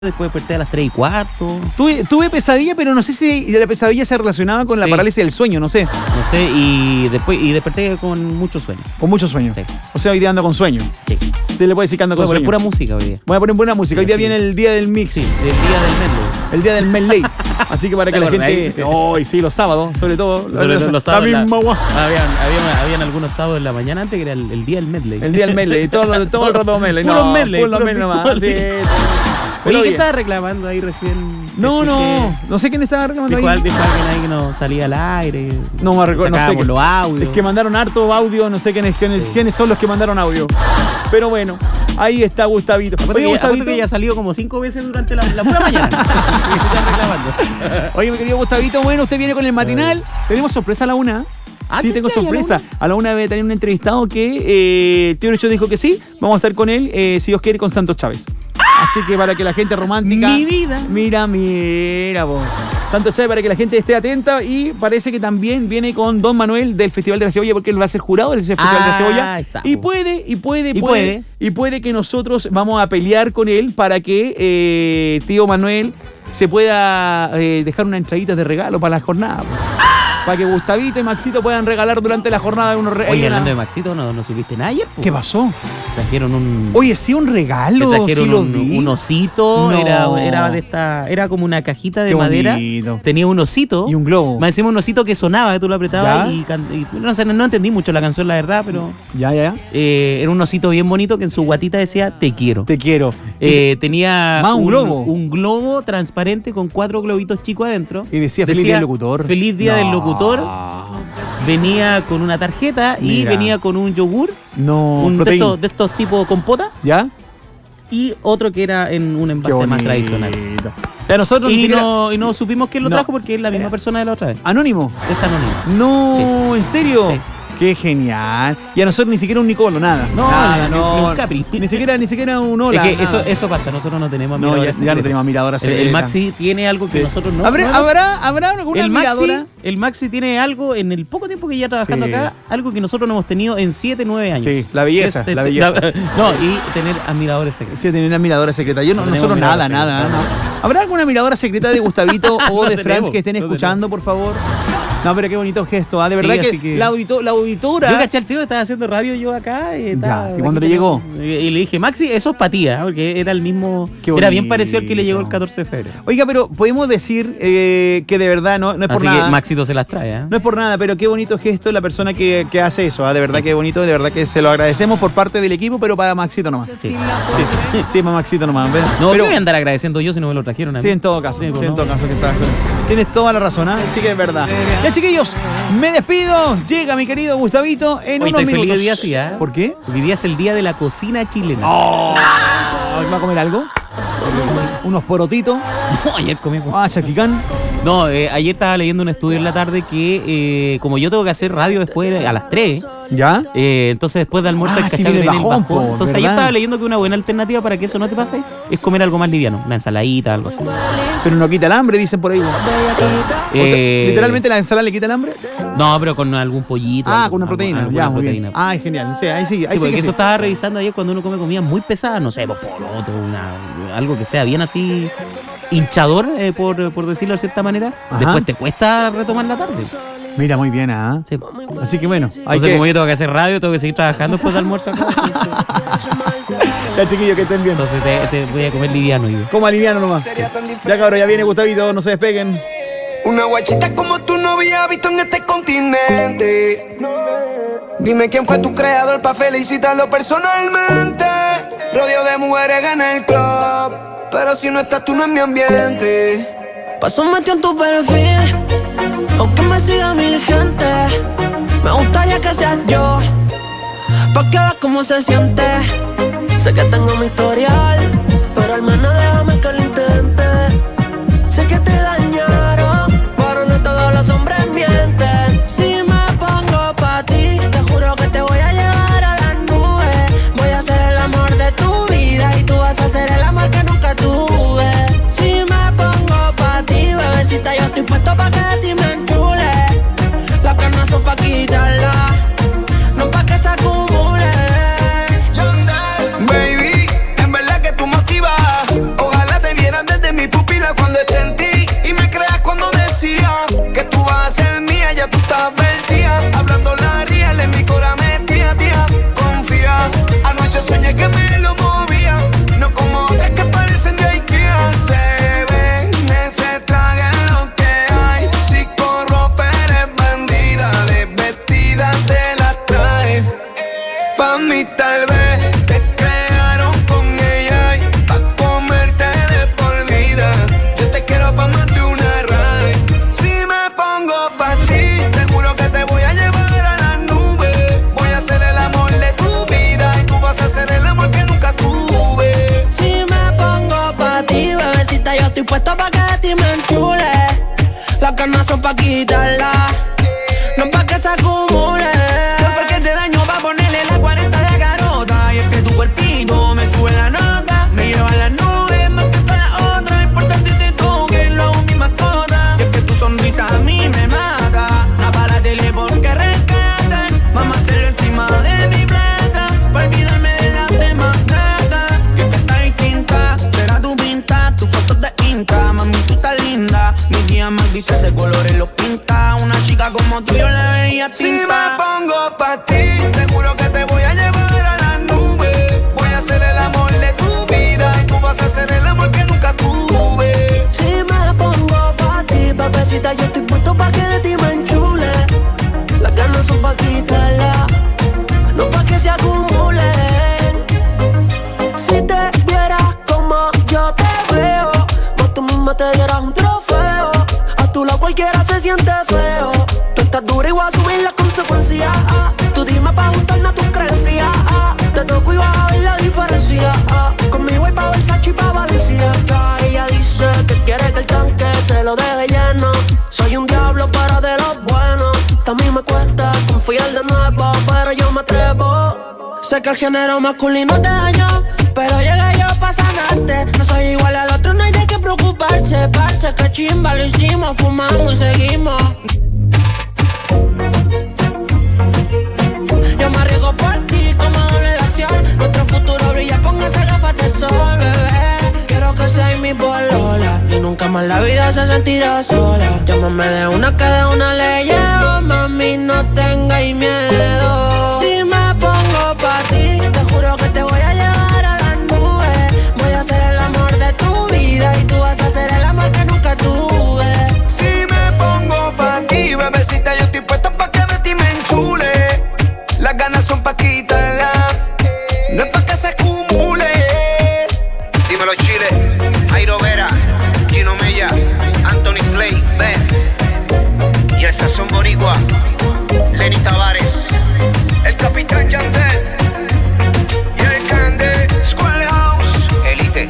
Después desperté a las 3:15. Tuve pesadilla, pero no sé si la pesadilla se relacionaba con la parálisis del sueño, no sé. No sé, y desperté con mucho sueño. Con mucho sueño. Sí. O sea, hoy día ando con sueño. Sí. Se le puede decir que ando con Voy a sueño. poner pura música hoy día. Voy a poner buena música. Hoy día viene el día del mix. Sí, del día del medley. El día del medley. Así que para que ¿Te la gente... acordás? Sí, los sábados, sobre todo. Sobre todo los sábados. La misma guá. Habían algunos sábados en la mañana antes que era el día del medley. El día del medley. Todo el rato medley. Puros medley. Puros medley nomás. Sí. Oye, ¿qué bien. estabas reclamando ahí recién? No sé quién estaba reclamando Dijo ahí. alguien ahí que no salía al aire. No me recuerdo, no sé. Los audios. Es que mandaron harto audio, no sé quiénes son los que mandaron audio. Pero bueno, ahí está Gustavito. Oye, Gustavito que ya ha salido como 5 veces durante la pura mañana. Está reclamando. Oye, mi querido Gustavito, bueno, usted viene con el matinal. Tenemos sorpresa a la 1. Sí, tengo sorpresa. A la 1 debe tener un entrevistado que Tío Lucho dijo que sí. Vamos a estar con él, si Dios quiere, con Santos Chávez. Así que para que la gente romántica... Mi vida. Mira vos. Santos Chávez, para que la gente esté atenta. Y parece que también viene con Don Manuel del Festival de la Cebolla, porque él va a ser jurado del Festival de la Cebolla. Está, y puede que nosotros vamos a pelear con él para que Tío Manuel se pueda dejar una entradita de regalo para la jornada. Para que Gustavito y Maxito puedan regalar durante la jornada unos regalos. Oye, hablando de Maxito, ¿no supiste nada ayer? ¿Qué pasó? Trajeron un... Oye, sí, un regalo. Trajeron sí un osito. No. Era como una cajita de Qué madera. bonito. Tenía un osito. Y un globo. Más encima un osito que sonaba, que tú lo apretabas y no sé, no entendí mucho la canción, la verdad, pero... Ya. Era un osito bien bonito que en su guatita decía, te quiero. Te quiero. Tenía un globo. Un globo transparente con 4 globitos chicos adentro. Y decía Feliz Día del Locutor. Feliz Día del Locutor. Venía con una tarjeta y venía con un yogur. De estos tipo compota. ¿Ya? Y otro que era en un envase más tradicional. A nosotros no supimos quién lo trajo porque es la misma persona de la otra vez. ¿Anónimo? Es anónimo. No, Sí. ¿En serio? Sí. Qué genial. Y a nosotros ni siquiera un Nicolo, nada. Ni un Capri. Ni siquiera un hola. Es que eso pasa, nosotros no tenemos admiradora ya no tenemos admiradora secreta. El Maxi tiene algo que nosotros no. ¿Habrá alguna admiradora? El Maxi tiene algo, en el poco tiempo que ya trabajando acá, algo que nosotros no hemos tenido en 7, 9 años. Sí, la belleza. Y tener admiradores secretos. Sí, tener admiradora secreta. Nosotros nada. ¿Habrá alguna admiradora secreta de Gustavito o de Franz que estén escuchando, por favor? No, pero qué bonito gesto, ¿ah? De verdad que la auditora... Yo caché al tiro que estaba haciendo radio yo acá. ¿Y cuando le llegó? Y le dije, Maxi, eso es para ti, porque era el mismo... Era bien parecido al que le llegó el 14 de febrero. Oiga, pero podemos decir que de verdad no es por Así nada. Que Maxito se las trae, ¿eh? No es por nada, pero qué bonito gesto la persona que hace eso, ¿ah? De verdad que bonito, de verdad que se lo agradecemos por parte del equipo, pero para Maxito nomás. Sí, para Maxito nomás. ¿Ves? No, pero voy a andar agradeciendo yo si no me lo trajeron a mí. Sí, en todo caso. Que estás. Tienes toda la razón, ¿ah? Sí que es verdad. Ya, chiquillos, me despido. Llega mi querido Gustavito en unos minutos. Feliz día, sí, ¿eh? ¿Por qué? Hoy día es el día de la cocina chilena. ¿Va a comer algo? Unos porotitos. No, ayer comimos. Chaquicán. No, ayer estaba leyendo un estudio en la tarde que como yo tengo que hacer radio después a las 3. ¿Ya? Entonces después de almuerzo el sí, cachado que viene tiene el bajón, bajón. Entonces ayer estaba leyendo que una buena alternativa para que eso no te pase es comer algo más liviano, una ensaladita, algo así. Pero no quita el hambre, dicen por ahí. ¿Literalmente la ensalada le quita el hambre? No, pero con algún pollito. Con una proteína. Muy bien. Es genial. Sí, ahí sí. Porque eso estaba revisando ayer cuando uno come comida muy pesada, no sé, poroto, algo que sea bien así hinchador, por decirlo de cierta manera. Después te cuesta retomar la tarde. Mira, muy bien, ¿ah? Sí. Así que bueno. Entonces, como yo tengo que hacer radio, tengo que seguir trabajando después del almuerzo acá. Ya, chiquillos, que estén bien. Entonces te voy a comer liviano. Como liviano nomás. Ya, cabrón, ya viene Gustavito, no se despeguen. Una guachita como tú no había visto en este continente. Dime quién fue tu creador para felicitarlo personalmente. Rodeo de mujeres en el club, pero si no estás tú no es mi ambiente. Paso metido en tu perfil, aunque me siga mil gente. Me gustaría que seas yo, pa' que veas cómo se siente. Sé que tengo mi historial, pero al menos déjame que lo intente. Sé que te dañaron, pero no todos los hombres mienten. Si me pongo pa' ti, te juro que te voy a llevar a las nubes. Voy a ser el amor de tu vida y tú vas a ser el amor que nunca tuve. Si me pongo pa' ti, bebecita, yo estoy puesto pa' que de ti me enchule. Las ganas son pa' quitarla, no pa' que se acumule. Baby, en verdad que tú motivas. Ojalá estoy puesto pa' que de ti me enchule. Las ganas son pa' quitarla, no pa' que se acumule. No fue que te daño pa' ponerle la 40 a la garota. Y es que tu cuerpito me sube la nota, me lleva a las nubes más que todas las otras. Importante te toque, lo hago mi mascota. Y es que tu sonrisa a mí me mata. Apaga la tele porque rescatan. Vamos a hacerlo encima de mi plata, pa' olvidarme de las demás gatas. Que está distinta, será tu pinta, tus fotos de Insta. Mami, tú estás linda, mis días más grises de colores los pinta. Una chica como tú yo la veía tinta. Si me pongo pa' ti, te juro que te voy a llevar a las nubes. Voy a ser el amor de tu vida y tú vas a ser el amor que nunca tuve. Si me pongo pa' ti, papacita, yo estoy puesto pa' que de ti me enchule. Las ganas son pa' quitarla, no pa' que se acumulen. Si te vieras como yo te veo, más tú misma te dieras un trofeo. A tu lado cualquiera se siente feo. Tú estás dura y voy a asumir las consecuencias. Tú dime pa' ajustarme a tus creencias. Te toco y vas a ver la diferencia. Conmigo hay pa' Versace y pa' Valencia. Ella dice que quiere que el tanque se lo deje lleno. Soy un diablo pero de los buenos. A mí me cuesta confiar de nuevo, pero yo me atrevo. Sé que el género masculino te dañó, pero llegué yo pa' sanarte. No soy igual al otro, no hay de qué preocuparse. Parce, que chimba, lo hicimos, fumamos y seguimos. Yo me arriesgo por ti como doble de acción. Nuestro futuro brilla con esas gafas de sol, bebé. Quiero que seas mi polola y nunca más la vida se sentirá sola. Llámame de una que de una le llevo, mami, no tengáis miedo. Si me pongo pa' ti, te juro que te voy a llevar a las nubes. Voy a ser el amor de tu vida y tú vas a ser el amor que nunca tuve. Si me pongo pa' ti, bebecita, yo estoy puesta pa' que de ti me enchule. Las ganas son pa' quitarla, no es pa' que se acumule. Dímelo Chile, Jairo Vera, Gino Mella, Anthony Slay, Bess y el Sazón Boricua, Lenny Tavares, El Capitán Yandel y el Cande, Schoolhouse, Elite.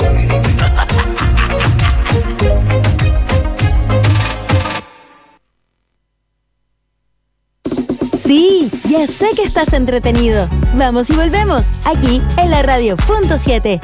Sí, ya sé que estás entretenido. Vamos y volvemos, aquí en la radio Punto 7.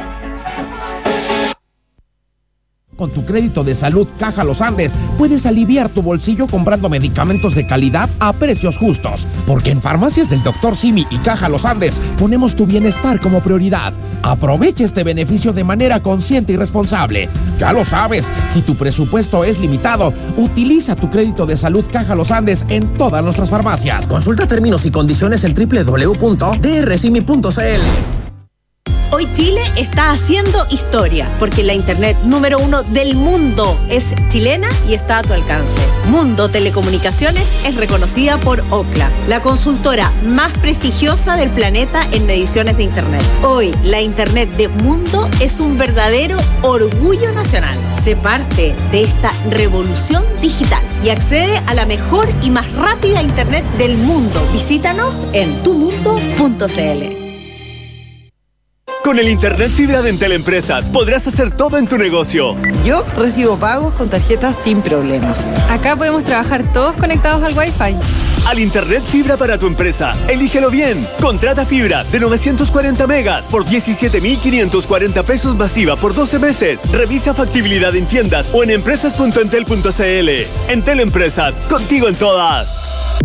Con tu crédito de salud Caja Los Andes puedes aliviar tu bolsillo comprando medicamentos de calidad a precios justos. Porque en Farmacias del Dr. Simi y Caja Los Andes ponemos tu bienestar como prioridad. Aprovecha este beneficio de manera consciente y responsable. Ya lo sabes, si tu presupuesto es limitado, utiliza tu crédito de salud Caja Los Andes en todas nuestras farmacias. Consulta términos y condiciones en www.drsimi.cl. Hoy Chile está haciendo historia, porque la internet número 1 del mundo es chilena y está a tu alcance. Mundo Telecomunicaciones es reconocida por Ookla, la consultora más prestigiosa del planeta en mediciones de internet. Hoy, la internet de Mundo es un verdadero orgullo nacional. Sé parte de esta revolución digital y accede a la mejor y más rápida internet del mundo. Visítanos en tumundo.cl. Con el Internet Fibra de Entel Empresas podrás hacer todo en tu negocio. Yo recibo pagos con tarjetas sin problemas. Acá podemos trabajar todos conectados al Wi-Fi. Al Internet Fibra para tu empresa, elígelo bien. Contrata fibra de 940 megas por 17.540 pesos masiva por 12 meses. Revisa factibilidad en tiendas o en empresas.entel.cl. Entel Empresas, contigo en todas.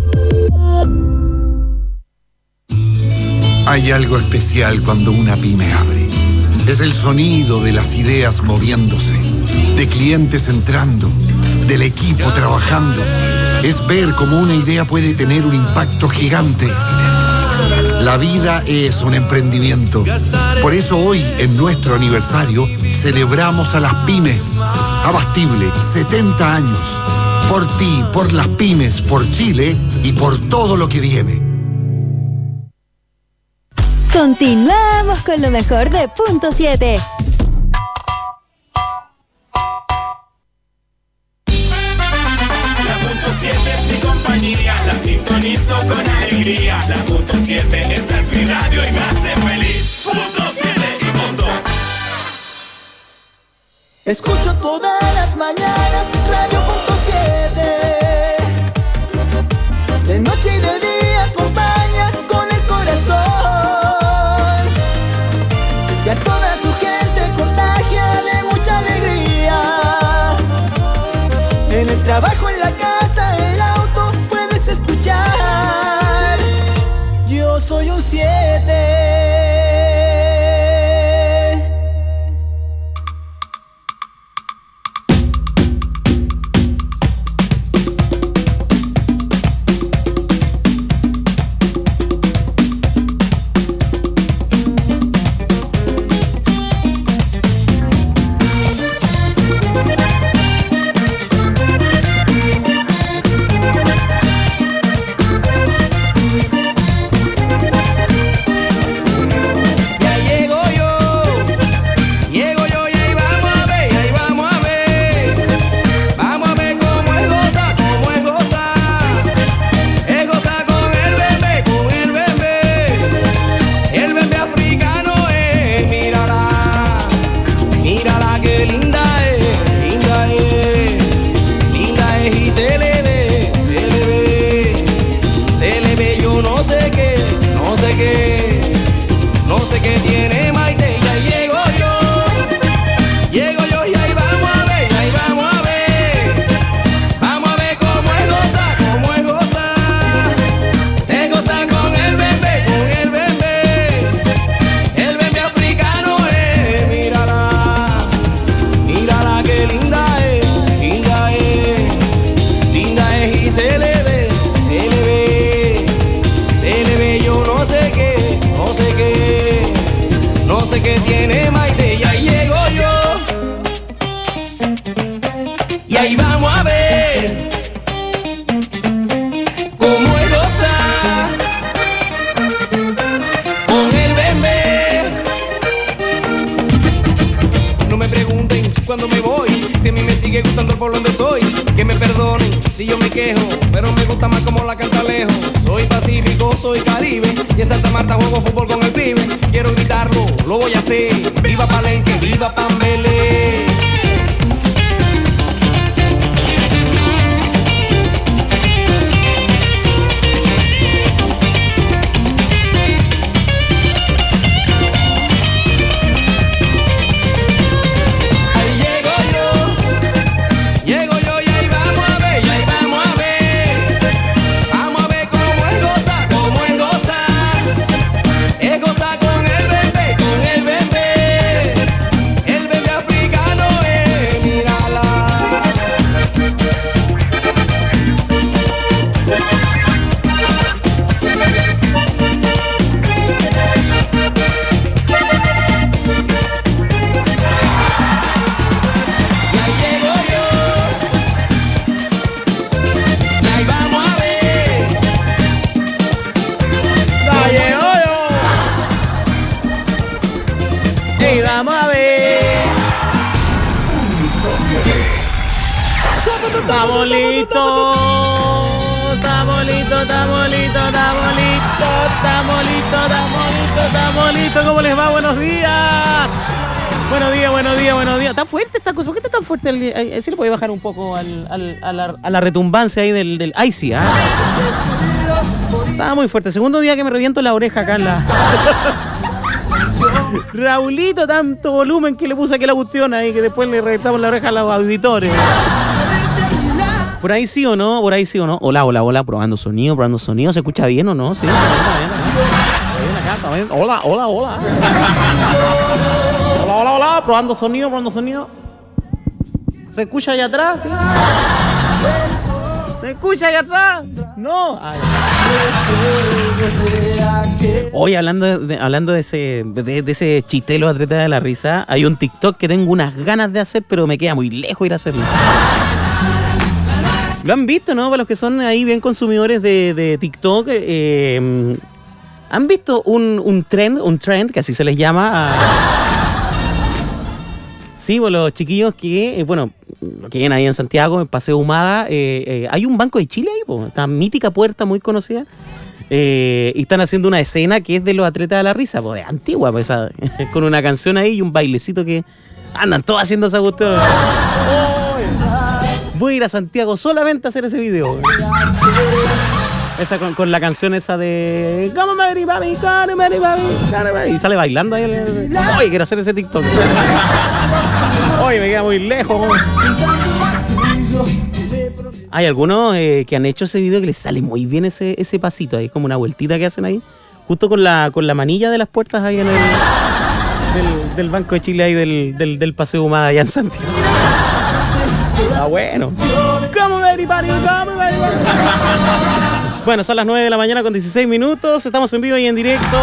Hay algo especial cuando una pyme abre. Es el sonido de las ideas moviéndose, de clientes entrando, del equipo trabajando. Es ver cómo una idea puede tener un impacto gigante. La vida es un emprendimiento. Por eso hoy, en nuestro aniversario, celebramos a las pymes. Abastible, 70 años. Por ti, por las pymes, por Chile y por todo lo que viene. Continuamos con lo mejor de Punto 7. La Punto 7 es mi compañía, la sintonizo con alegría. La Punto 7, esta es mi radio y me hace feliz. Punto 7 y punto. Escucho todas las mañanas Radio.7. De noche y de día acompaña con el corazón. Y a toda su gente contagia de mucha alegría. En el trabajo, en la casa, el auto, puedes escuchar. Yo soy un 7. ¿Cómo les va? Buenos días. Buenos días. Está fuerte esta cosa. ¿Por qué está tan fuerte? ¿Sí le puede bajar un poco a la retumbancia ahí del Icy? Estaba muy fuerte. Segundo día que me reviento la oreja acá en la... Raulito, tanto volumen que le puse aquí la cuestión ahí que después le reventamos la oreja a los auditores. ¿Por ahí sí o no? Hola. Probando sonido. ¿Se escucha bien o no? Sí. Hola. Hola. Probando sonido. ¿Se escucha allá atrás? ¿Sí? ¿Se escucha allá atrás? No. Hoy hablando de ese chistelo atleta de la risa, hay un TikTok que tengo unas ganas de hacer, pero me queda muy lejos ir a hacerlo. Lo han visto, ¿no? Para los que son ahí bien consumidores de TikTok, ¿han visto un trend, que así se les llama? Sí, pues los chiquillos que, que vienen ahí en Santiago, en Paseo Humada, hay un Banco de Chile ahí, pues, esta mítica puerta muy conocida, y están haciendo una escena que es de los atletas de la risa, pues, antigua, pues, con una canción ahí y un bailecito que Andan todos haciendo esa cuestión. Voy a ir a Santiago solamente a hacer ese video. Esa con la canción esa de Come Mary Baby, Come Mary Baby. Y sale bailando ahí. Oye, quiero hacer ese TikTok. Oye, me queda muy lejos. Hay algunos que han hecho ese video que les sale muy bien ese pasito ahí, como una vueltita que hacen ahí, justo con la manilla de las puertas ahí en el del Banco de Chile ahí del Paseo Humada allá en Santiago. Ah, bueno. Bueno, son las 9 de la mañana con 16 minutos. Estamos en vivo y en directo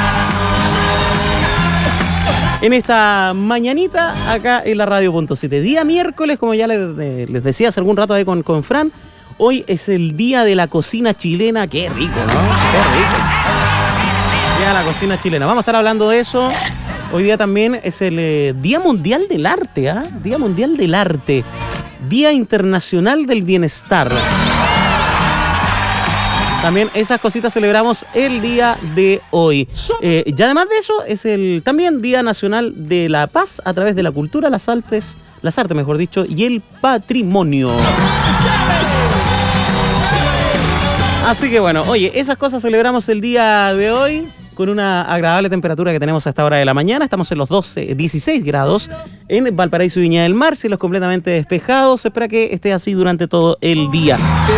en esta mañanita acá en la Radio.7. Día miércoles, como ya les decía hace algún rato ahí con Fran. Hoy es el día de la cocina chilena. Qué rico, ¿no? Qué rico. Día de la cocina chilena. Vamos a estar hablando de eso. Hoy día también es el Día Mundial del Arte, ¿ah? Día Mundial del Arte. Día Internacional del Bienestar. También esas cositas celebramos el día de hoy. Y además de eso, es el también Día Nacional de la Paz a través de la cultura, las artes, mejor dicho, y el patrimonio. Así que bueno, oye, esas cosas celebramos el día de hoy con una agradable temperatura que tenemos a esta hora de la mañana. Estamos en los 16 grados en Valparaíso y Viña del Mar, cielos completamente despejados. Se espera que esté así durante todo el día.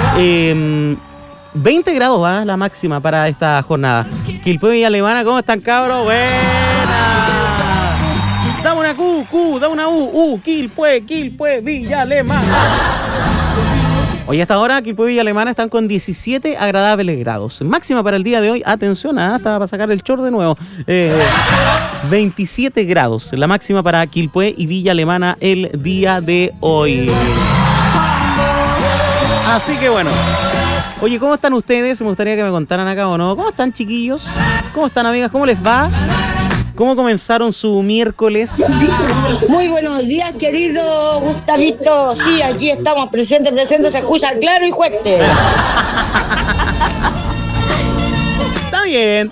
20 grados va la máxima para esta jornada. Quilpué y Alemana, ¿cómo están, cabros? ¡Buena! Dame una Q, dame una U. Quilpué, Villa Alemana. Hoy a esta hora, Quilpué y Villa Alemana están con 17 agradables grados. Máxima para el día de hoy, atención, estaba para sacar el short de nuevo. 27 grados, la máxima para Quilpué y Villa Alemana el día de hoy. Así que bueno. Oye, ¿cómo están ustedes? Me gustaría que me contaran acá o no. ¿Cómo están, chiquillos? ¿Cómo están, amigas? ¿Cómo les va? ¿Cómo comenzaron su miércoles? Muy buenos días, querido Gustavito. Sí, aquí estamos, presente, se escucha claro y fuerte. Está bien.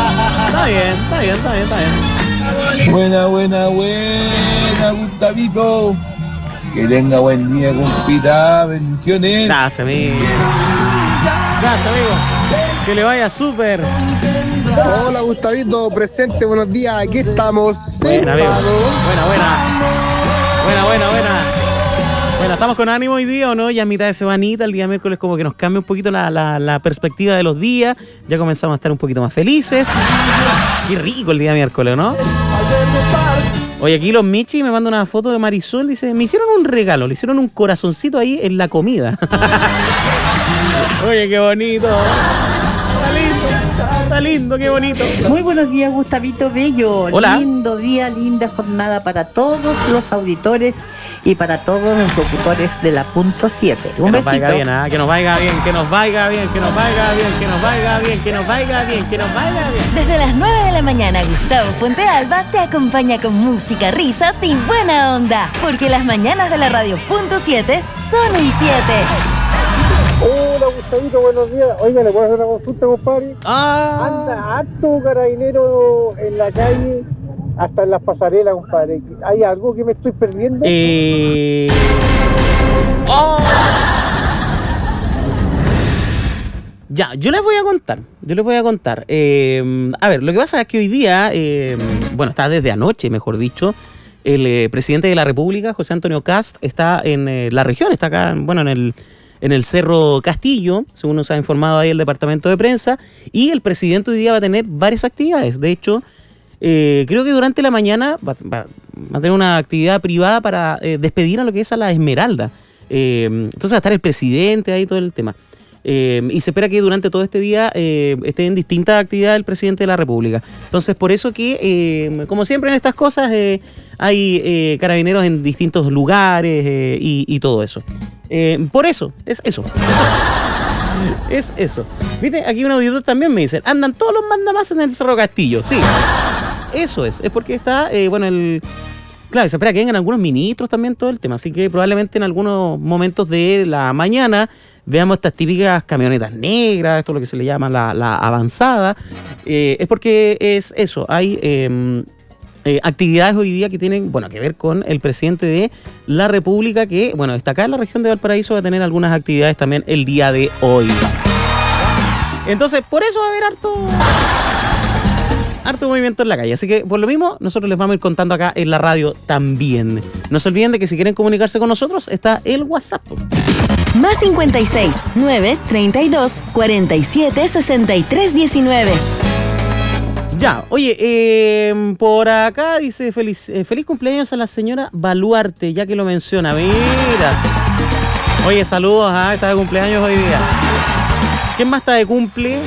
Buena, Gustavito. Que tenga buen día, compita. Bendiciones. Gracias, amigo. Que le vaya súper. Hola, Gustavito, presente, buenos días. Aquí estamos. Buena. Bueno, estamos con ánimo hoy día, ¿o no? Ya a mitad de semanita, el día miércoles como que nos cambia un poquito la perspectiva de los días. Ya comenzamos a estar un poquito más felices. Qué rico el día miércoles, ¿no? Oye, aquí los Michi me mandan una foto de Marisol. Dice, me hicieron un regalo, le hicieron un corazoncito ahí en la comida. Oye, qué bonito. Está lindo, qué bonito. Muy buenos días, Gustavito Bello. Hola. Lindo día, linda jornada para todos los auditores y para todos los locutores de la Punto 7. Un besito. Que nos vaya bien. Desde las 9 de la mañana, Gustavo Fuentealba te acompaña con música, risas y buena onda. Porque las mañanas de la Radio.7 son un 7. Hola, Gustavito, buenos días. Oiga, ¿le puedo hacer una consulta, compadre? Anda harto carabinero en la calle, hasta en las pasarelas, compadre. ¿Hay algo que me estoy perdiendo? Ya, yo les voy a contar. A ver, lo que pasa es que hoy día, está desde anoche, mejor dicho, el presidente de la República, José Antonio Kast, está en la región, está acá, en el Cerro Castillo, según nos ha informado ahí el departamento de prensa, y el presidente hoy día va a tener varias actividades. De hecho, creo que durante la mañana va a tener una actividad privada para despedir a lo que es a la Esmeralda. Entonces va a estar el presidente ahí, todo el tema. Y se espera que durante todo este día esté en distintas actividades el presidente de la República. Entonces, por eso que, como siempre en estas cosas, hay carabineros en distintos lugares y todo eso. Por eso, es eso. Es eso. Viste, aquí un auditor también me dice, andan todos los mandamases en el Cerro Castillo. Sí, eso es porque está, claro, se espera que vengan algunos ministros también, todo el tema. Así que probablemente en algunos momentos de la mañana veamos estas típicas camionetas negras, esto es lo que se le llama la avanzada. Es porque es eso, hay actividades hoy día que tienen, bueno, que ver con el presidente de la República, que, bueno, está acá en la región de Valparaíso, va a tener algunas actividades también el día de hoy. Entonces, por eso va a haber harto movimiento en la calle. Así que, por lo mismo, nosotros les vamos a ir contando acá en la radio también. No se olviden de que si quieren comunicarse con nosotros, está el WhatsApp. Más 56 9 32 47 63 19. Ya, oye, por acá dice feliz cumpleaños a la señora Baluarte, ya que lo menciona. Mira. Oye, saludos, está de cumpleaños hoy día. ¿Quién más está de cumple?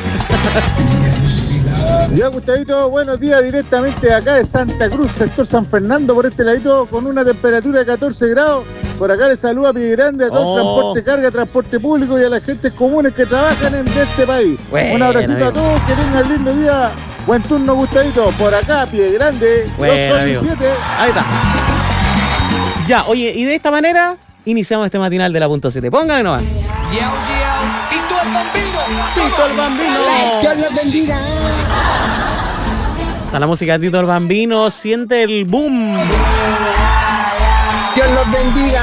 Ya, Gustavito, buenos días, directamente de acá de Santa Cruz, sector San Fernando, por este ladito, con una temperatura de 14 grados. Por acá les saluda a Pie Grande, a todo el transporte carga, transporte público y a las gentes comunes que trabajan en este país. Bueno, un abracito amigo. a todos, que tengan lindo día. Buen turno, Gustavito. Por acá, Pie Grande, Bueno, 217. Ahí está. Ya, oye, y de esta manera iniciamos este matinal de la punto 7. Pónganle nomás. Tito el Bambino. Tito el Bambino. Dios los bendiga. Está la música de Tito el Bambino, siente el boom. Dios los bendiga.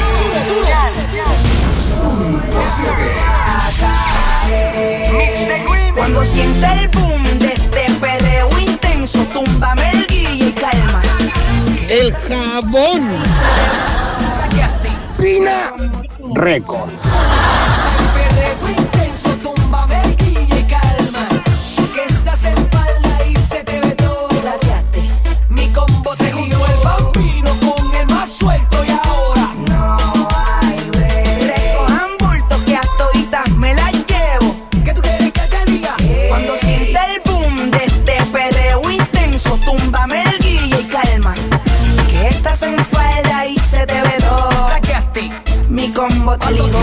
Cuando sienta el boom de este perreo intenso, túmbame el guille y calma. El jabón. Pina Records. Perreo intenso, túmbame el guille y calma. Que estás en falda y se te ve todo. Plateaste. Mi combo se juntó el Bambino con el más suelto y ahora no hay break. Recojan bulto que a toditas me las llevo. ¿Qué tú quieres que te diga? Cuando sienta el boom de este perreo intenso, túmbame el guille y calma. Que estás en falda y se te ve todo. Mi combo te ligó.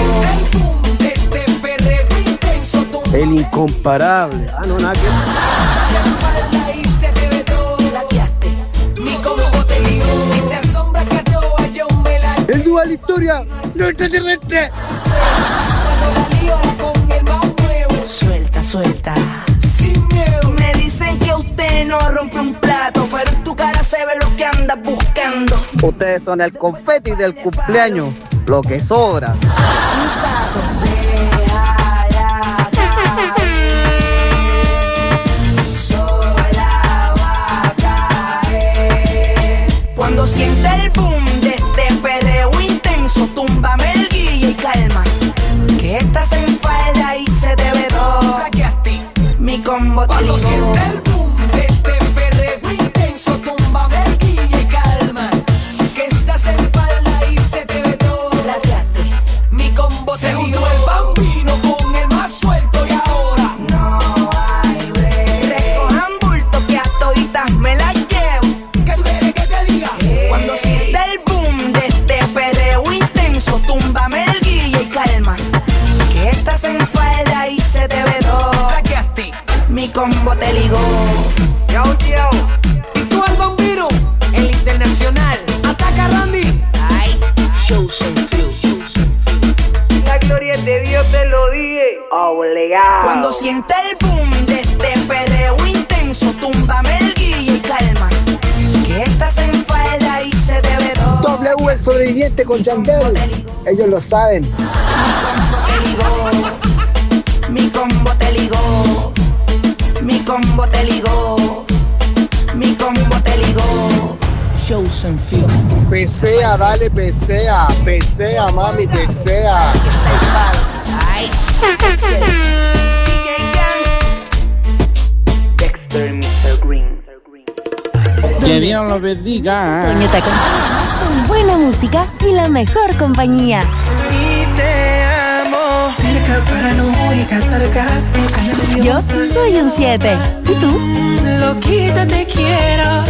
El incomparable. No, nada que. El Dual Historia, no extraterrestre. Suelta, suelta. Sin miedo. Me dicen que usted no rompe un plato, pero en tu cara se ve lo que andas buscando. Ustedes son el confeti del cumpleaños, lo que sobra. Un saco. Déjala caer. Sola va a caer. Cuando sienta el boom de este perreo intenso, túmbame el guille y calma. Que estás en falda y se te ve todo. Mi combo te ligó. Cuando sienta el boom de este perreo intenso, túmbame el guille y calma. Que estás en falda y se te ve todo. Mi combo se juntó el Bambino con el más suelto y ahora no hay break. Recojan bulto que a toditas me las llevo. ¿Qué tú quieres que te diga? Cuando sienta el boom de este perreo intenso, túmbame el guille y calma. Que estás en falda y se te ve todo. Mi combo te ligó. Yo. Y tú el Bambino, el internacional. Ataca Randy. Ay, La gloria es de Dios, te lo dije. Obligado. cuando sienta el boom de este perreo intenso, túmbame el guille y calma. Que estás en falda y se te ve todo. W el sobreviviente con Chandel. Ellos lo saben. Mi combo te ligó. Mi combo te ligó. Mi combo te ligó. Shows and feels. Pesea, dale, pesea. Pesea, mami, pesea. Ay. Dexter, Mr. Green. Que Dios los bendiga. Toño te acompañamos con buena música y la mejor compañía. Y te amo. Cerca, paranoica, sarcástica. Yo soy un 7. ¿Y tú? Loquita, te quiero.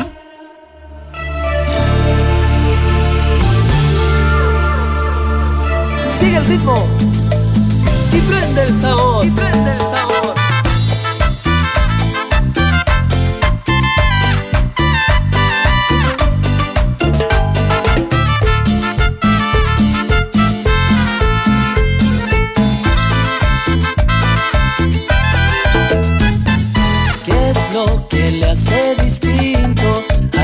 Sigue el ritmo y prende el sabor. ¿Qué es lo que le hace distinto a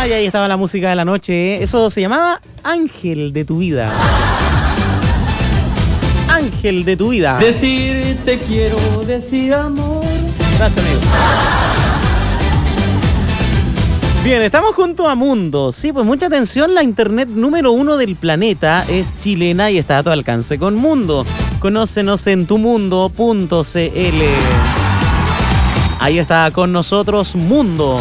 Ay, ahí estaba la música de la noche. Eso se llamaba Ángel de tu vida. Ángel de tu vida. Decir te quiero, decir amor. Gracias, amigo. Bien, estamos junto a Mundo. Sí, pues mucha atención, la internet número 1 del planeta es chilena y está a tu alcance con Mundo. Conócenos en tumundo.cl. Ahí está con nosotros Mundo.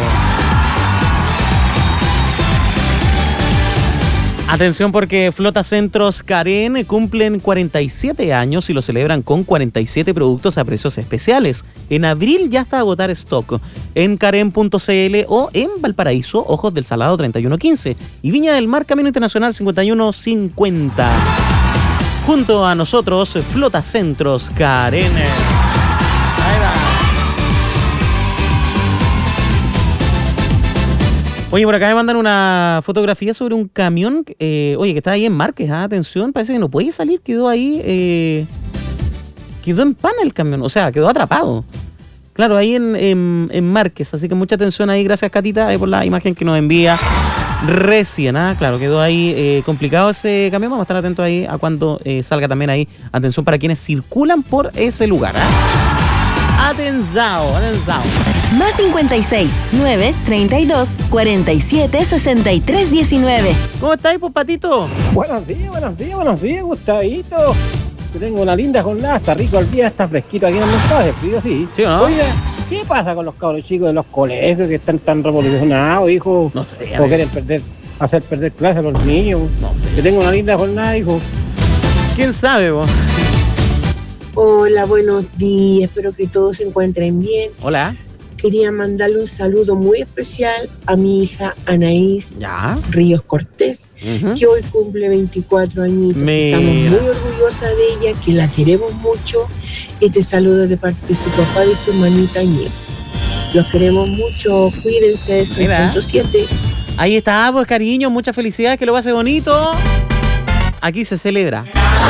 Atención porque Flota Centros Karen cumplen 47 años y lo celebran con 47 productos a precios especiales. En abril ya está a agotar stock en karen.cl o en Valparaíso, Ojos del Salado 3115 y Viña del Mar, Camino Internacional 5150. Junto a nosotros, Flota Centros Karen. Ahí va. Oye, por acá me mandan una fotografía sobre un camión, que está ahí en Márquez, atención, parece que no puede salir, quedó ahí, quedó en pana el camión, o sea, quedó atrapado. Claro, ahí en Márquez, así que mucha atención ahí, gracias Catita, por la imagen que nos envía recién, claro, quedó ahí complicado ese camión, vamos a estar atentos ahí a cuando salga también ahí, atención para quienes circulan por ese lugar, Atención. Más 56 9 32 47 63 19. ¿Cómo estáis, pues, Patito? Buenos días, Gustavito. Yo tengo una linda jornada, está rico el día, está fresquito aquí en el mensaje, frío sí. ¿Sí o no? Oiga, ¿qué pasa con los cabros chicos de los colegios que están tan revolucionados, hijo? No sé. ¿O quieren hacer perder clases a los niños? No sé. Yo tengo una linda jornada, hijo. ¿Quién sabe, vos? Hola, buenos días, espero que todos se encuentren bien. Hola. Quería mandarle un saludo muy especial a mi hija Anaís Ríos Cortés, que hoy cumple 24 añitos. Estamos muy orgullosas de ella, que la queremos mucho. Este saludo de parte de su papá y de su hermanita Ñe. Los queremos mucho, cuídense, eso es 107. Ahí está, pues cariño, muchas felicidades, que lo pase bonito. Aquí se celebra.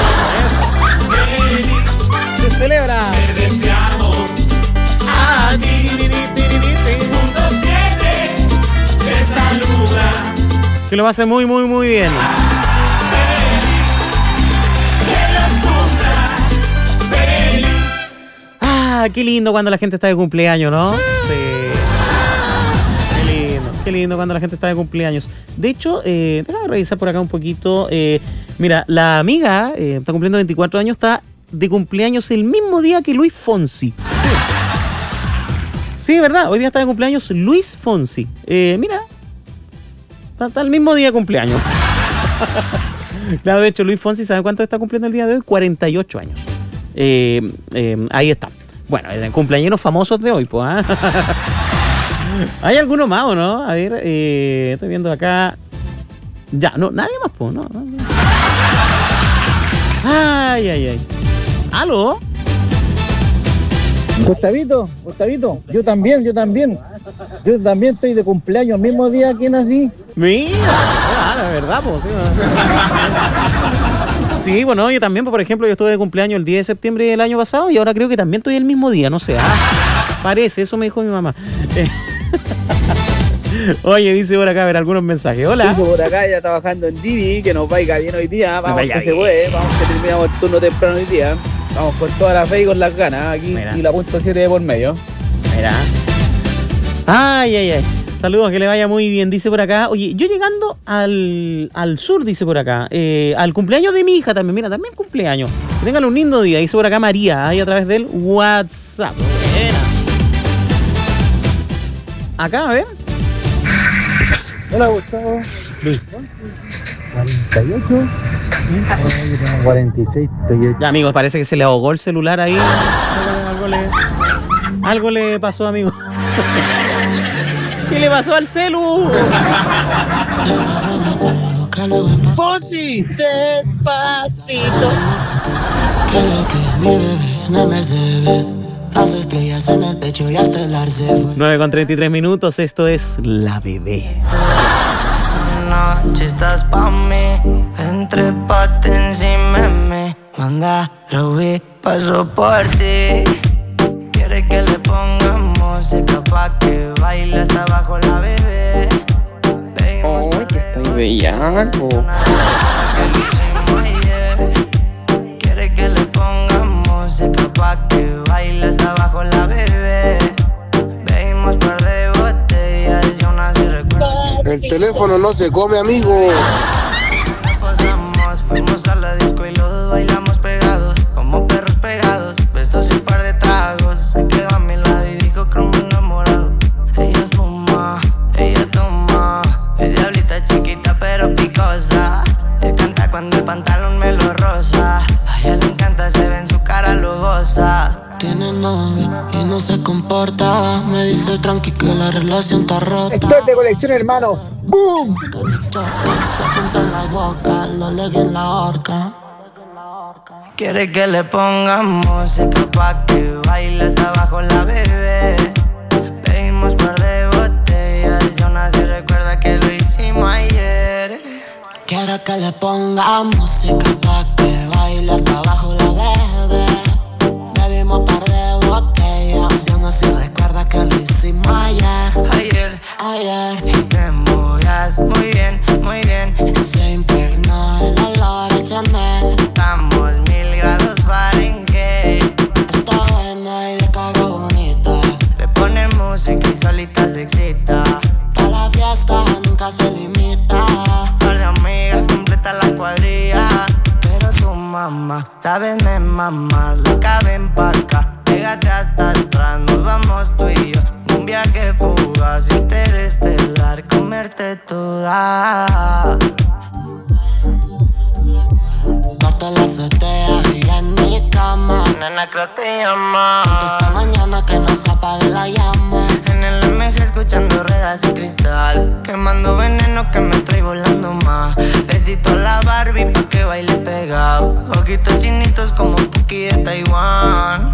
Se celebra. Te deseamos a ti. Punto 7 te saluda. Que lo pase muy, muy, muy bien. Que los cumplas feliz. Qué lindo cuando la gente está de cumpleaños, ¿no? Sí. Qué lindo cuando la gente está de cumpleaños. De hecho, déjame revisar por acá un poquito. Mira, la amiga está cumpliendo 24 años, está de cumpleaños el mismo día que Luis Fonsi. Sí, ¿verdad? Hoy día está de cumpleaños Luis Fonsi. Mira, está el mismo día de cumpleaños. Claro, de hecho, Luis Fonsi, ¿sabe cuánto está cumpliendo el día de hoy? 48 años. Ahí está. Bueno, cumpleaños famosos de hoy, pues. ¿Hay alguno más o no? A ver, estoy viendo acá. Ya, no, nadie más, pues, no. Ay. ¿Aló? Gustavito, yo también estoy de cumpleaños el mismo día que nací. Mira, la verdad, pues. Sí, bueno, yo también, por ejemplo, yo estuve de cumpleaños el 10 de septiembre del año pasado y ahora creo que también estoy el mismo día, no sé. Parece, eso me dijo mi mamá. Oye, dice por acá, a ver, algunos mensajes. Hola. Dice por acá, ya trabajando en Didi, que nos vaya bien hoy día. Vamos que se puede, vamos que terminamos el turno temprano hoy día. Vamos con toda la fe y con las ganas. Aquí y la punto 7 de por medio. Mira. Ay. Saludos, que le vaya muy bien, dice por acá. Oye, yo llegando al sur, dice por acá, al cumpleaños de mi hija también, mira, también cumpleaños. Que tengan un lindo día, dice por acá María, ahí a través del WhatsApp. Buena. Acá, a ver. Hola, Gustavo. Luis. 48. 46. Ya, amigos, parece que se le ahogó el celular ahí. Algo le pasó, amigo. ¿Qué le pasó al celu? Fonsi, despacito. Que lo que mi bebé en el Mercedes. Las estrellas en el techo y hasta el arce fue. 9:33 minutos, esto es La Bebé. Noche estás pa' mí, entre pate encima de mí. Manda, lo vi, paso por ti. Quiere que le ponga música pa' que baile hasta abajo la bebé. bellaco. Quiere que le ponga música pa' que baile hasta abajo la bebé. Bebimos par de botellas y aún así recuerdo. El teléfono no se come, amigo. Pasamos, fuimos a la disco y los dos bailamos pegados, como perros pegados. Besos y un par de tragos. Se quedó a mi lado y dijo que me enamorado. Ella fuma, ella toma. Es diablita chiquita pero picosa. Él canta cuando el pantalón me lo roza. A ella le encanta, se ve en su cara, lo goza. Tiene novio y no se comporta. Me dice tranqui que la relación está rota. Esto es de colección, hermano. ¡Boom! Se junta en la boca, lo legue en la horca. Quiere que le ponga música pa' que baile hasta abajo la bebé. Bebimos par de botellas y aún así recuerda que lo hicimos ayer. Quiere que le ponga música pa' que baile hasta abajo la bebé. Bebimos par de botellas y aún así recuerda que lo hicimos ayer. Y te movías muy bien, muy bien. Se impregnó el olor a Chanel. Estamos 1000 grados Fahrenheit. Está buena y de cara bonita. Le pone música y solita se excita. Pa' la fiesta nunca se limita. Par de amigas completa la cuadrilla. Pero su mamá, saben de mamá, loca ven pa' acá. Pégate hasta atrás, nos vamos tú y yo. Un viaje fugaz, interestelar, comerte toda. Parto la azotea y en mi cama. Nena, creo te llama. Esta mañana que no se apague la llama. En el MG escuchando ruedas y cristal. Quemando veneno que me trae volando más. Besito a la Barbie pa' que baile pegado. Ojitos chinitos como Puki de Taiwán.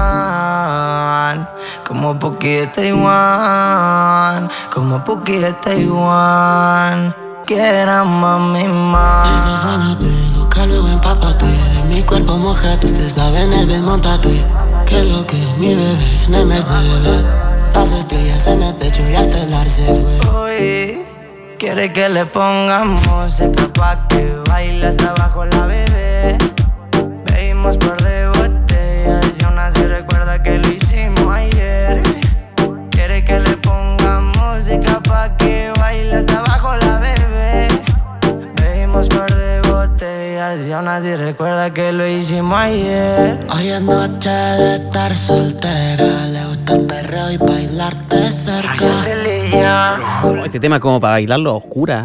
Como Puki de Taiwán. Como Puki de Taiwán. Quiera mami más. Desafánate, loca luego empápate. De mi cuerpo mojate, ustedes saben el desmontate. Que lo que mi bebé en el Mercedes. Las estrellas en el techo y hasta el ar se fue. Uy, quiere que le ponga música pa' que baile hasta abajo la bebé. Bebimos par de botellas y aún así recuerda que lo hicimos ayer. Quiere que le ponga música pa' que baile hasta abajo la bebé. Bebimos par de botellas y aún así recuerda que lo hicimos ayer. Hoy es noche de estar soltera. Le gusta el perreo y bailarte cerca. Este tema es como para bailarlo a oscuras.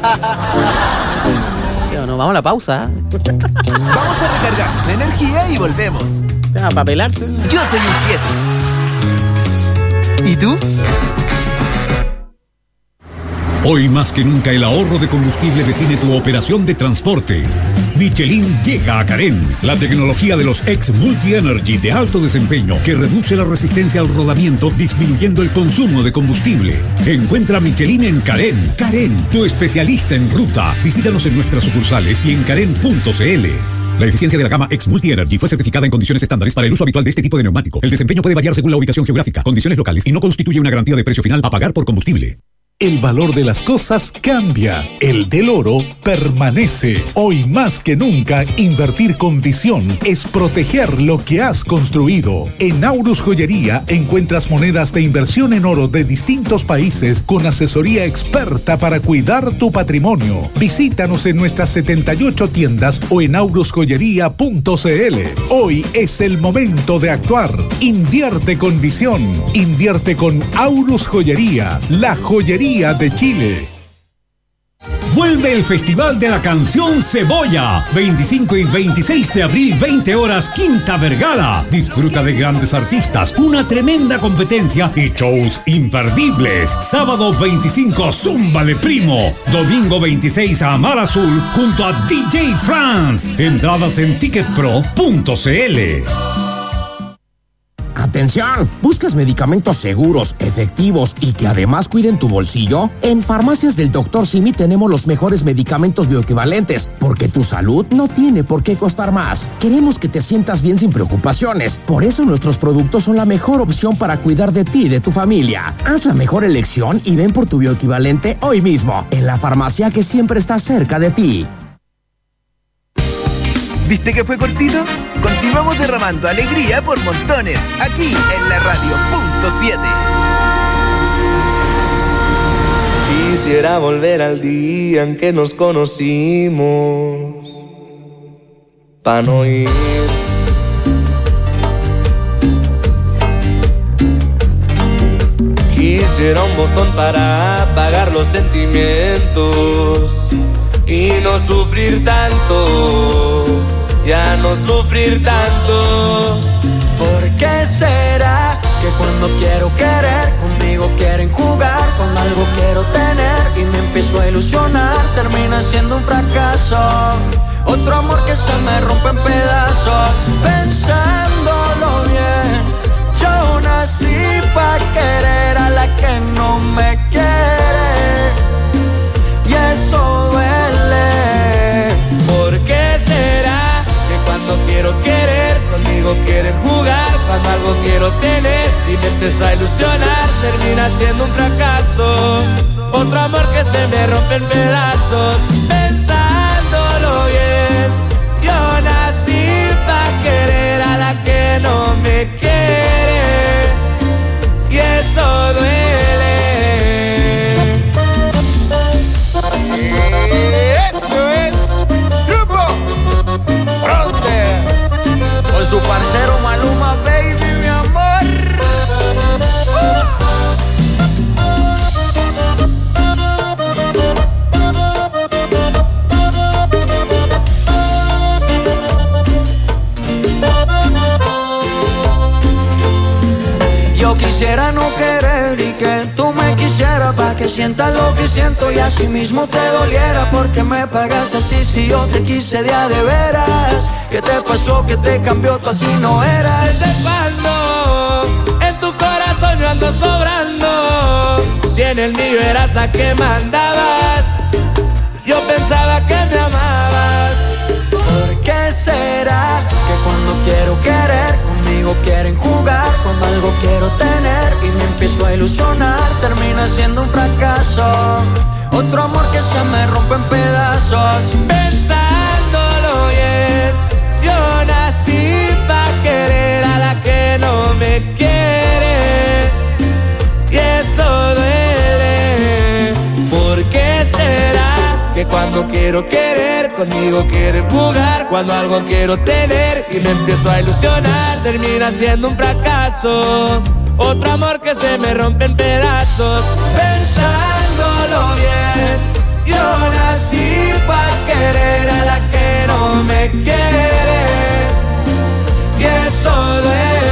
No, vamos a la pausa. Vamos a recargar la energía y volvemos. Tema para pelarse. Yo soy un 7. ¿Y tú? Hoy más que nunca el ahorro de combustible define tu operación de transporte. Michelin llega a Carén, la tecnología de los X Multi Energy de alto desempeño que reduce la resistencia al rodamiento disminuyendo el consumo de combustible. Encuentra Michelin en Carén. Carén, tu especialista en ruta. Visítanos en nuestras sucursales y en carén.cl. La eficiencia de la gama X Multi Energy fue certificada en condiciones estándares para el uso habitual de este tipo de neumático. El desempeño puede variar según la ubicación geográfica, condiciones locales y no constituye una garantía de precio final a pagar por combustible. El valor de las cosas cambia, el del oro permanece. Hoy más que nunca, invertir con visión es proteger lo que has construido. En Aurus Joyería encuentras monedas de inversión en oro de distintos países con asesoría experta para cuidar tu patrimonio. Visítanos en nuestras 78 tiendas o en aurusjoyería.cl. Hoy es el momento de actuar. Invierte con visión. Invierte con Aurus Joyería, la joyería de Chile. Vuelve el Festival de la Canción Cebolla, 25 y 26 de abril, 20 horas, Quinta Vergara. Disfruta de grandes artistas, una tremenda competencia y shows imperdibles. Sábado 25, Zúmbale Primo. Domingo 26, Amar Azul, junto a DJ France. Entradas en ticketpro.cl. Atención, ¿buscas medicamentos seguros, efectivos y que además cuiden tu bolsillo? En Farmacias del Dr. Simi tenemos los mejores medicamentos bioequivalentes, porque tu salud no tiene por qué costar más. Queremos que te sientas bien sin preocupaciones, por eso nuestros productos son la mejor opción para cuidar de ti y de tu familia. Haz la mejor elección y ven por tu bioequivalente hoy mismo, en la farmacia que siempre está cerca de ti. ¿Viste que fue cortito? Continuamos derramando alegría por montones, aquí en la radio .7. Quisiera volver al día en que nos conocimos, pa' no ir. Quisiera un botón para apagar los sentimientos y no sufrir tanto, ya no sufrir tanto. ¿Por qué será que cuando quiero querer, conmigo quieren jugar? Cuando algo quiero tener y me empiezo a ilusionar, termina siendo un fracaso. Otro amor que se me rompe en pedazos. Pensándolo bien, yo nací pa' querer a la que no me quiere, y eso duele. ¿Por qué será que cuando quiero querer, conmigo quieren jugar? Cuando algo quiero tener y me empiezo a ilusionar, termina siendo un fracaso. Otro amor que se me rompe en pedazos. Pensándolo bien, yo nací pa' querer a la que no me quiere, y eso duele. Eso es Grupo Fronte con su parcero Maluma, baby, mi amor. Yo quisiera no querer y que tú me quisieras, pa' que sientas lo que siento y así mismo te doliera. Porque me pagas así si yo te quise de a de veras. ¿Qué te pasó? ¿Qué te cambió? Tú así no eras. ¿Desde cuándo en tu corazón yo ando sobrando? Si en el mío eras la que mandabas, yo pensaba que me amabas. ¿Por qué será que cuando quiero querer, conmigo quieren jugar? Cuando algo quiero tener y me empiezo a ilusionar, termina siendo un fracaso. Otro amor que se me rompe en pedazos. Pensándolo bien, yo nací pa' querer a la que no me quiere, y eso duele. ¿Por qué será que cuando quiero querer, conmigo quieren jugar? Cuando algo quiero tener y me empiezo a ilusionar, termina siendo un fracaso. Otro amor que se me rompe en pedazos. Pensándolo bien, yo nací pa' querer a la que no me quiere, y eso duele.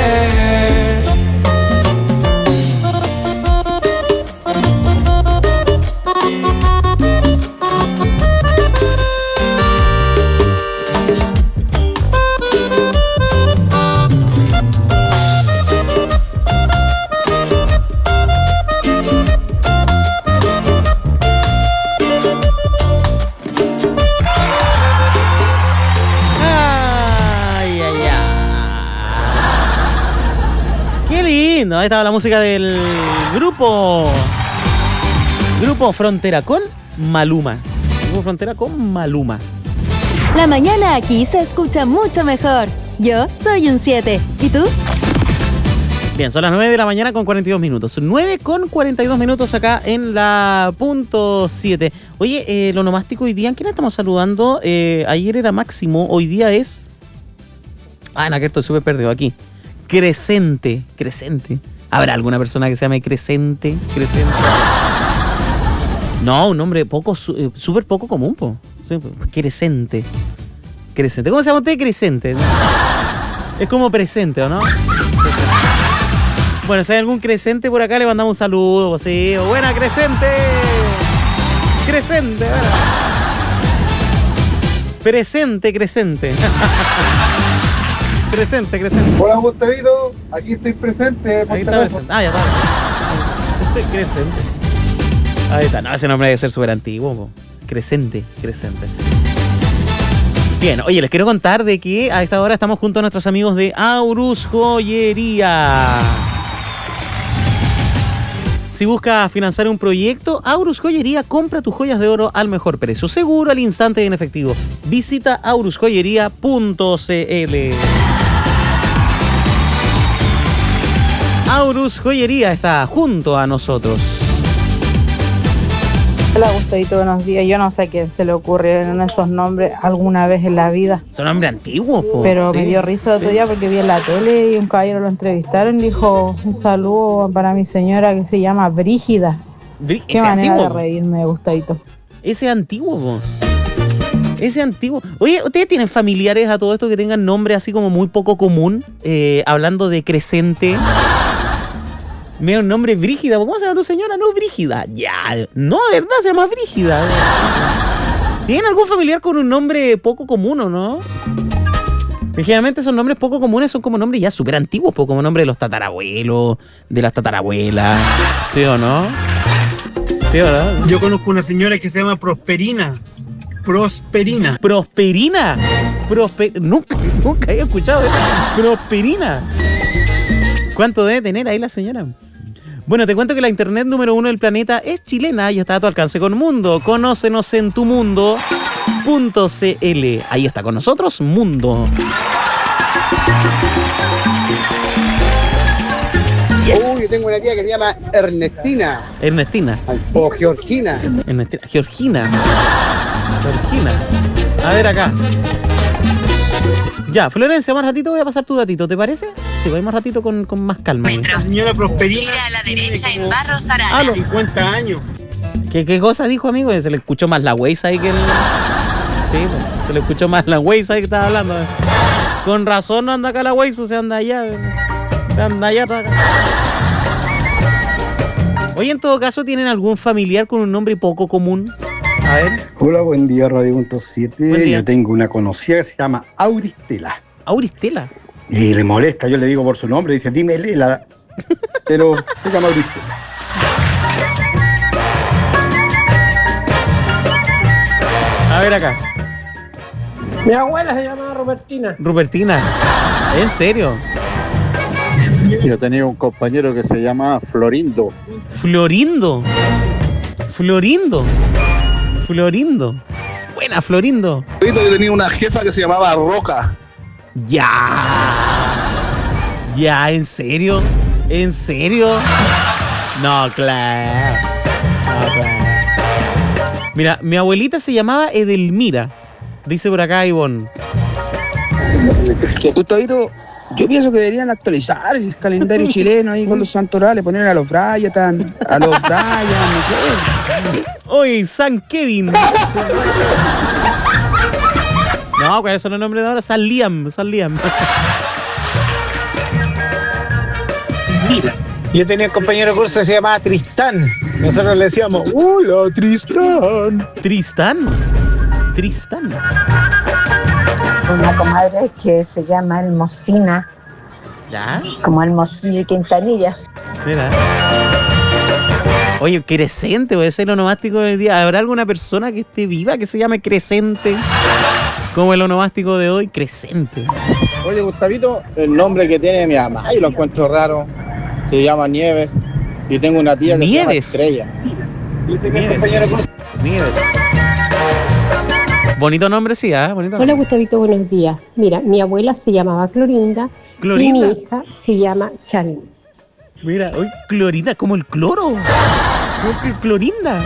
Ahí estaba la música del grupo Frontera con Maluma. Grupo Frontera con Maluma. La mañana aquí se escucha mucho mejor. Yo soy un 7. ¿Y tú? Bien, son las 9 de la mañana con 42 minutos. 9 con 42 minutos acá en la .7. Oye, lo nomástico hoy día, ¿a quién estamos saludando? Ayer era Máximo, hoy día es... no, que estoy súper perdido aquí. Crescente. ¿Habrá alguna persona que se llame Crescente? No, un nombre súper poco común, po. Crescente. ¿Cómo se llama usted? Crescente. Es como presente, ¿o no? Bueno, si hay algún Crescente por acá, le mandamos un saludo. Sí, buena, Crescente. Crescente, bueno. Presente. Crescente. Hola, Gustavito. Aquí estoy presente. Aquí está presente. Ya está. Crescente. Ahí está. No, ese nombre debe ser súper antiguo. Po. Crescente. Bien, oye, les quiero contar de que a esta hora estamos junto a nuestros amigos de Aurus Joyería. Si buscas financiar un proyecto, Aurus Joyería compra tus joyas de oro al mejor precio, seguro, al instante y en efectivo. Visita aurusjoyería.cl. Aurus Joyería está junto a nosotros. Hola, Gustavito, buenos días. Yo no sé a quién se le ocurrieron esos nombres alguna vez en la vida. Son nombres antiguos, po. Pero sí, me dio risa el otro día porque vi en la tele y un caballero lo entrevistaron y dijo: un saludo para mi señora que se llama Brígida. Qué manera de reírme, Gustavito. Ese antiguo, po. Ese antiguo. Oye, ¿ustedes tienen familiares a todo esto que tengan nombre así como muy poco común? Hablando de Crescente. Mira, un nombre Brígida. ¿Cómo se llama tu señora? No, Brígida. Ya. No, de verdad, se llama Brígida. ¿Tienen algún familiar con un nombre poco común o no? Generalmente esos nombres poco comunes son como nombres ya súper antiguos, como nombre de los tatarabuelos, de las tatarabuelas. ¿Sí o no? ¿Sí o no? Yo conozco una señora que se llama Prosperina. ¿Prosperina? Nunca había escuchado eso. Prosperina. ¿Cuánto debe tener ahí la señora? Bueno, te cuento que la internet número 1 del planeta es chilena y está a tu alcance con Mundo. Conócenos en tumundo.cl. Ahí está con nosotros, Mundo. Yo tengo una tía que se llama Ernestina. O Georgina. Georgina. A ver acá. Ya, Florencia, más ratito voy a pasar tu datito, ¿te parece? Sí, voy más ratito con más calma. La señora Prosperina. Gira a la derecha en Barros Arana. 50 años. ¿Qué cosa dijo, amigo? Se le escuchó más la Waze ahí que el... Sí, se le escuchó más la Waze ahí que estaba hablando. Con razón no anda acá la Waze, pues se anda allá. Acá. Oye, en todo caso, ¿tienen algún familiar con un nombre poco común? A ver. Hola, buen día, Radio.7. Buen día. Yo tengo una conocida que se llama Auristela. ¿Auristela? Y le molesta, yo le digo por su nombre, dice, dime Lela. Pero se llama Auristela. A ver acá. Mi abuela se llamaba Rupertina. Rupertina. ¿En serio? Yo tenía un compañero que se llama Florindo. ¿Florindo? Buena, Florindo. Yo tenía una jefa que se llamaba Roca. Ya, ¿en serio? No, claro. Mira, mi abuelita se llamaba Edelmira. Dice por acá Ivonne. Gustavito, yo pienso que deberían actualizar el calendario chileno ahí con los santorales, poner a los Brian, no sé. Oye, San Kevin. No, ¿cuáles son los nombres de ahora? San Liam. Mira, yo tenía un compañero de curso que se llamaba Tristán. Nosotros le decíamos, hola, Tristán. Tristán. Una comadre que se llama Hermosina. ¿Ya? Como Hermosillo y Quintanilla. Mira. Oye, Crescente, puede ser el onomástico del día. ¿Habrá alguna persona que esté viva que se llame Crescente? Como el onomástico de hoy, Crescente. Oye, Gustavito, el nombre que tiene mi mamá, yo lo encuentro raro. Se llama Nieves. Y tengo una tía que se llama Estrella. Nieves. Bonito nombre, sí, ¿eh? Bonito nombre. Hola, Gustavito, buenos días. Mira, mi abuela se llamaba Clorinda y mi hija se llama Charly. Mira, hoy Clorinda, como el cloro. Clorinda.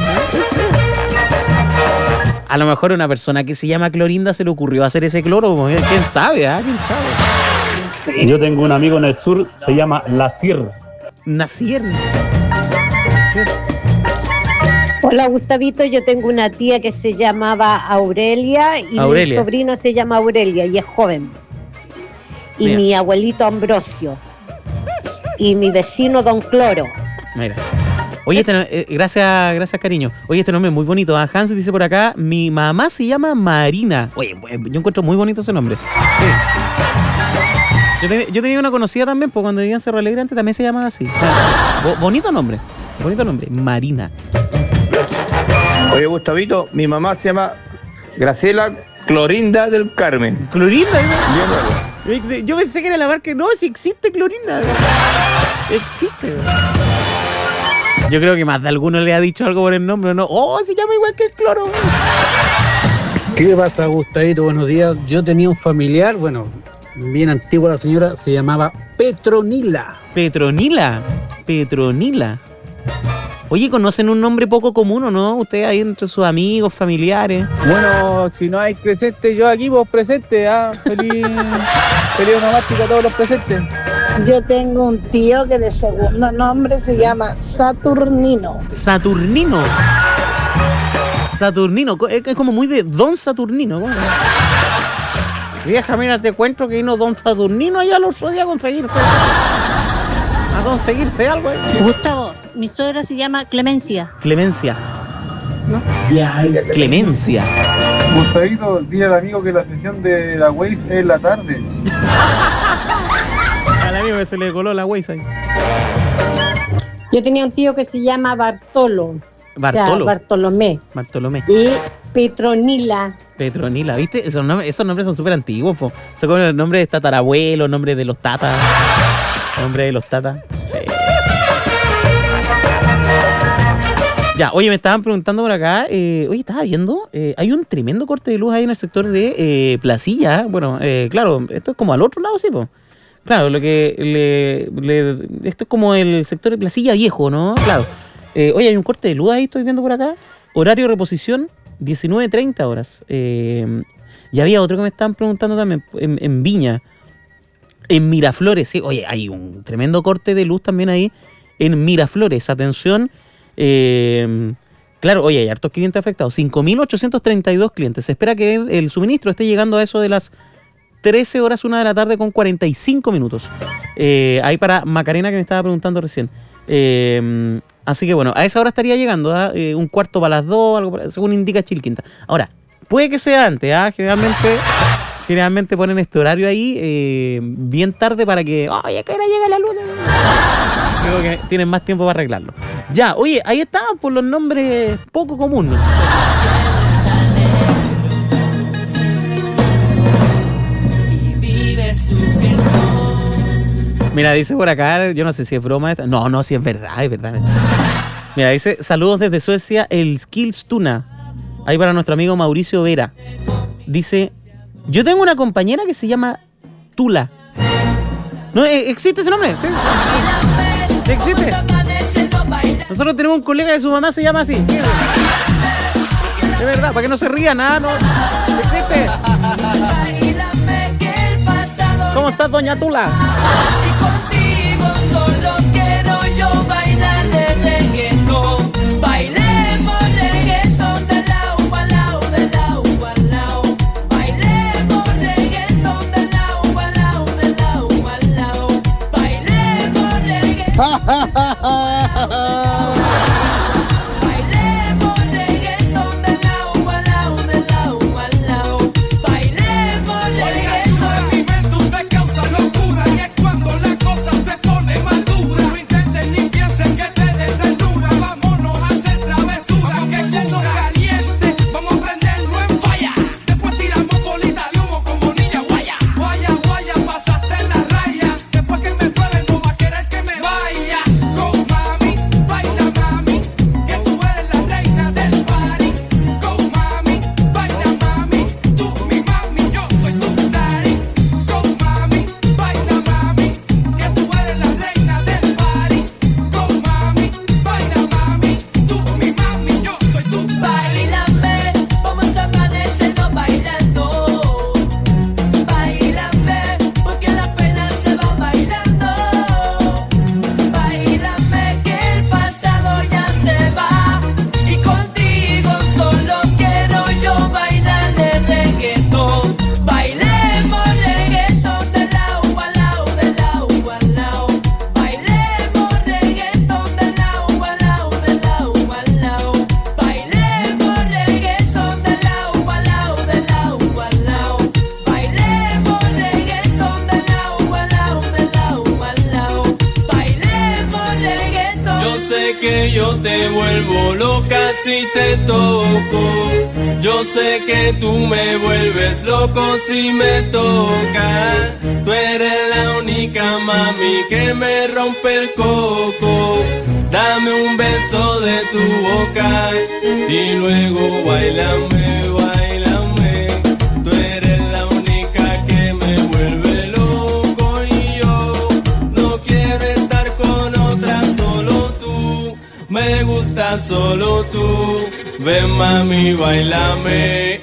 A lo mejor una persona que se llama Clorinda se le ocurrió hacer ese cloro. ¿Quién sabe? ¿Quién sabe? Yo tengo un amigo en el sur, se llama Nasir. Hola, Gustavito, yo tengo una tía que se llamaba Aurelia y mi sobrina se llama Aurelia y es joven. Y mira, mi abuelito Ambrosio. Y mi vecino Don Cloro. Mira. Oye, gracias, cariño. Oye, este nombre es muy bonito. Hans dice por acá, mi mamá se llama Marina. Oye, yo encuentro muy bonito ese nombre. Sí. Yo tenía una conocida también, pues cuando vivía en Cerro Alegre antes también se llamaba así. Bonito nombre, Marina. Oye, Gustavito, mi mamá se llama Graciela Clorinda del Carmen. ¿Clorinda? Yo pensé que era la marca. No, si existe Clorinda. Existe. Yo creo que más de alguno le ha dicho algo por el nombre, ¿no? Oh, se llama igual que el cloro. ¿Qué pasa, Gustavito? Buenos días. Yo tenía un familiar, bueno, bien antigua la señora, se llamaba Petronila. ¿Petronila? Oye, ¿conocen un nombre poco común o no? Ustedes ahí entre sus amigos, familiares. Bueno, si no hay presente, yo aquí vos presente, feliz onomástico a todos los presentes. Yo tengo un tío que de segundo nombre se llama Saturnino. ¿Saturnino? Es como muy de Don Saturnino. ¿Cómo? Vieja, mira, te cuento que vino Don Saturnino allá los otro día a conseguirse algo. Gustavo, mi suegra se llama Clemencia. ¿No? Clemencia. Gustavito, dile al amigo que la sesión de la Waze es en la tarde. Al amigo que se le coló la Waze ahí. Yo tenía un tío que se llama Bartolo. O sea, Bartolomé. Y Petronila, ¿viste? Esos nombres son súper antiguos, po. Son como el nombre de tatarabuelo, el nombre de los tatas. Sí. Ya, oye, me estaban preguntando por acá. Estaba viendo. Hay un tremendo corte de luz ahí en el sector de Placilla. Bueno, claro, esto es como al otro lado, sí, po. Claro, esto es como el sector de Placilla Viejo, ¿no? Claro. Oye, hay un corte de luz ahí, estoy viendo por acá. Horario de reposición, 19:30 horas. Y había otro que me estaban preguntando también, en Viña. En Miraflores, sí. Oye, hay un tremendo corte de luz también ahí en Miraflores. Atención. Claro, oye, hay hartos clientes afectados. 5.832 clientes. Se espera que el suministro esté llegando a eso de las 13 horas, 1 de la tarde con 45 minutos. Ahí para Macarena, que me estaba preguntando recién. Así que bueno, a esa hora estaría llegando, un cuarto para las 2, algo según indica Chilquinta. Ahora, puede que sea antes, generalmente ponen este horario ahí bien tarde para que, oye, que ahora llega la luz. Creo que tienen más tiempo para arreglarlo. Ya, oye, ahí estaban por los nombres poco comunes. Mira, dice por acá, yo no sé si es broma. No, si es verdad. Mira, dice, saludos desde Suecia, el Skills Tuna. Ahí para nuestro amigo Mauricio Vera. Dice, yo tengo una compañera que se llama Tula. ¿No? ¿Existe ese nombre? Sí. ¿Existe? Nosotros tenemos un colega que su mamá se llama así. Sí, es verdad, para que no se ría nada, no. ¿Existe? ¿Cómo estás, doña Tula? Solo quiero yo bailar de reggaetón. Bailemos reggaetón de lado a lado, de lado a lado. Bailemos reggaetón de lado a lado, de lado a lado. Bailemos reggaetón. Bailemos reggaetón de lado a lado, de lado a lado. Bailemos reggaetón. Mi mente usted causa locura y es cuando la yo te vuelvo loca si te toco. Yo sé que tú me vuelves loco si me tocas. Tú eres la única mami que me rompe el coco. Dame un beso de tu boca y luego bailame, bailame. Tú eres la única que me vuelve loco y yo no quiero estar con otra, solo tú. Me gusta solo tú. Ven mami, bailame.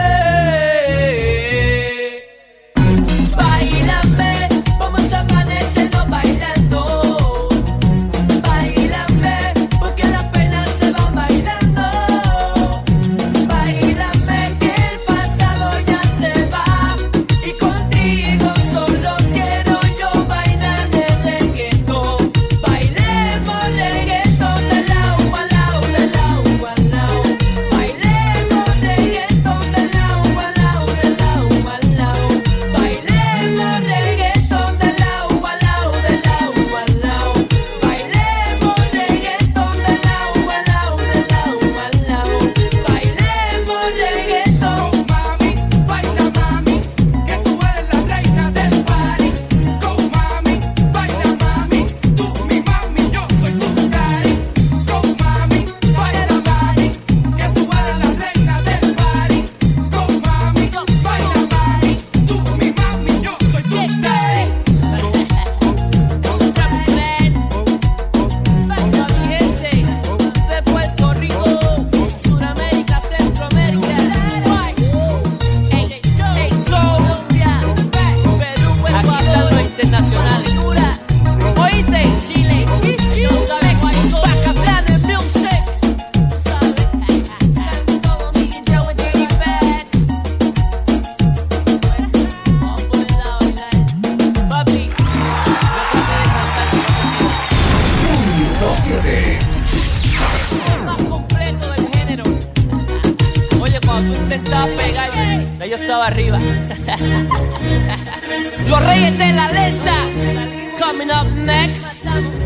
Los Reyes de la Lenta, coming up next.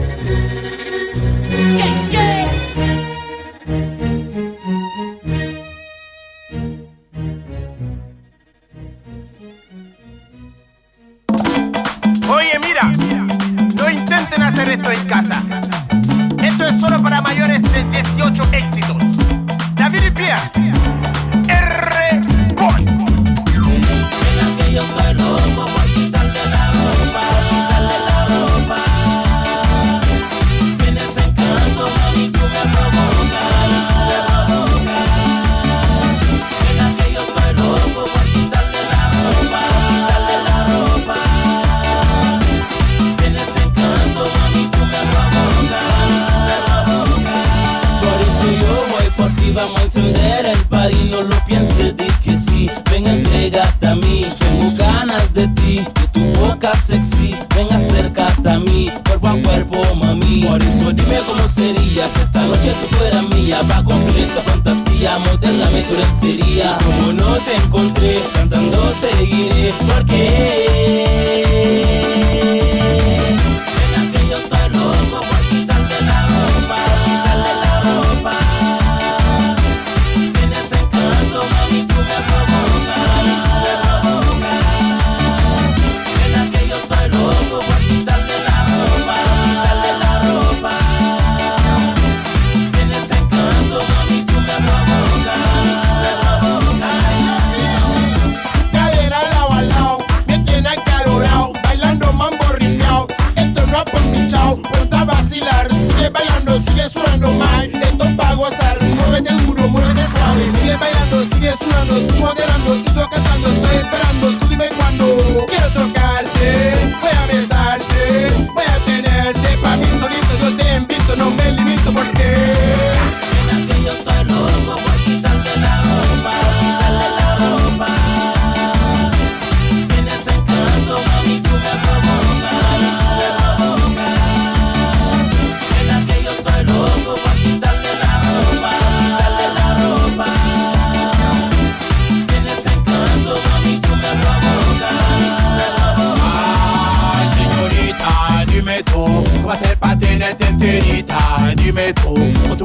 Oye, mira, no intenten hacer esto en casa. Esto es solo para mayores de 18 éxitos. David y Pierre, R-Boy. Yo estoy loco por quitarle la ropa, quitarle la ropa. Tienes encanto, mami, tú me provocas, me provocas. Mira que yo estoy loco por quitarle la ropa, quitarle la ropa. Tienes encanto, mami, tú me provocas, me provocas. Por eso yo voy por ti, vamos a encender el party, no lo pienses, di que sí. Ven, entrégate a mí. Tengo ganas de ti, de tu boca sexy. Ven, acércate a mí, cuerpo a cuerpo, mami. Por eso dime cómo sería si esta noche tú fueras mía. Va a cumplir esta fantasía, modélame tu lencería. Como no te encontré, cantando seguiré. Porque ven que yo estoy loco por quitarle la ropa, quitarle la ropa. Tienes encanto, mami, tú me provocas, me provocas. Ven que yo estoy loco por quitarle la ropa, quitarle la ropa. Tienes encanto, mami, tú me provocas, me provocas. Cadera lado a lao, me tiene acalorado, bailando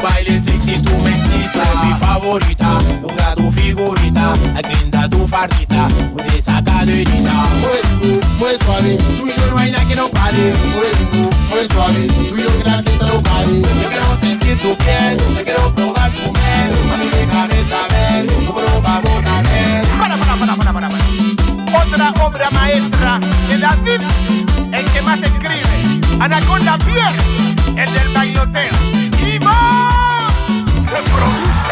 baile sexy, tu me excita. Es mi favorita, logra tu figurita, agrinda tu fardita, mueve esa caderita. Muy suave, tú y yo no hay nada que nos pare. Muy suave, tú y yo que la fiesta no pare. Yo quiero sentir tu piel, yo quiero probar tu miel. Mami, déjame saber cómo lo vamos a hacer. Para. Otra obra maestra de David, el que más escribe. Anaconda Pierre, el del bailoteo. ¡Ivo! ¡Se produce!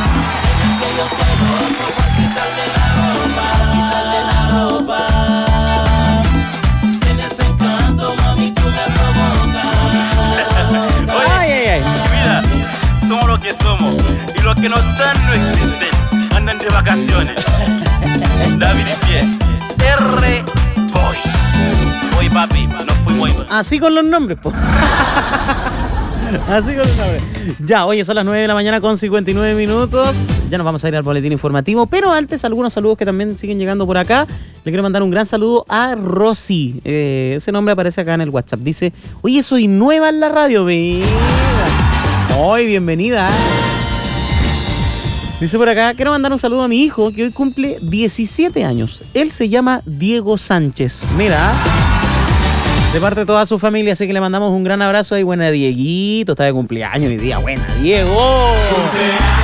Quitarle la ropa. Tienes encanto, mami, tú me provocas. Ay. Mira, somos lo que somos. Y los que no están no existen. Andan de vacaciones. David y Pie. R-Boy. Boy, papi, no fui muy. Así con los nombres, po. Así con los nombres. Ya, oye, son las 9 de la mañana con 59 minutos. Ya nos vamos a ir al boletín informativo. Pero antes, algunos saludos que también siguen llegando por acá. Le quiero mandar un gran saludo a Rosy. Ese nombre aparece acá en el WhatsApp. Dice, oye, soy nueva en la radio. Mira. Hoy, bienvenida. Dice por acá, quiero mandar un saludo a mi hijo que hoy cumple 17 años. Él se llama Diego Sánchez. Mira, de parte de toda su familia, así que le mandamos un gran abrazo. Y buena Dieguito, está de cumpleaños hoy día. Buena, Diego.